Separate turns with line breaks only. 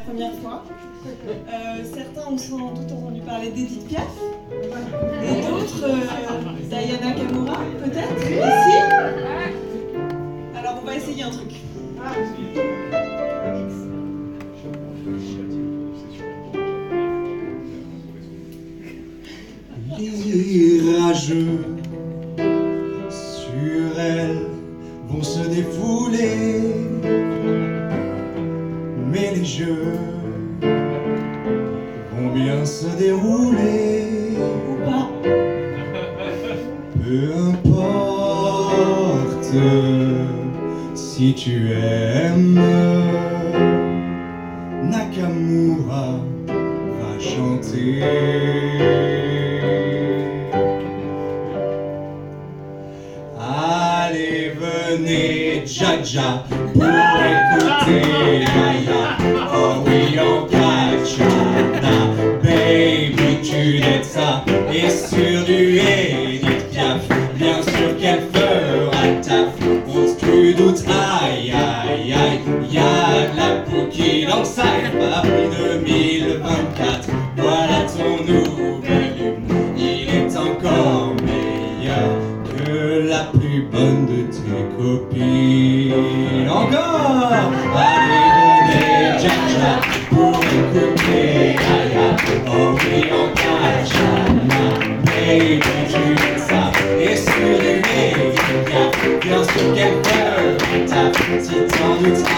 première fois. Certains ont sans doute entendu parler d'Edith Piaf, et d'autres d'Aya Nakamura, peut-être, ici. Alors on va essayer un truc.
Les rageux sur elle vont se défouler, mais les jeux vont bien se dérouler.
Ou pas.
Peu importe si tu aimes, Nakamura va chanter. Allez, venez, Jaja, pour écouter Aya. Oh oui, on Kachana, baby, tu n'aides ça. Et sur du Edith Piaf, bien sûr qu'elle fera taf. Tu doutes, aïe, aïe, aïe, y'a de la peau qui dans ça est Paris 2024. Voilà ton nouvel humour, il est encore meilleur que la plus bonne de tes copines. Encore! Allez, venez, Jaja, pour écouter Aya. Oh oui, on Kachana, baby, tu fais ça. Et sur du Edith Piaf, bien sûr qu'elle peut taf. Si t'en doutes,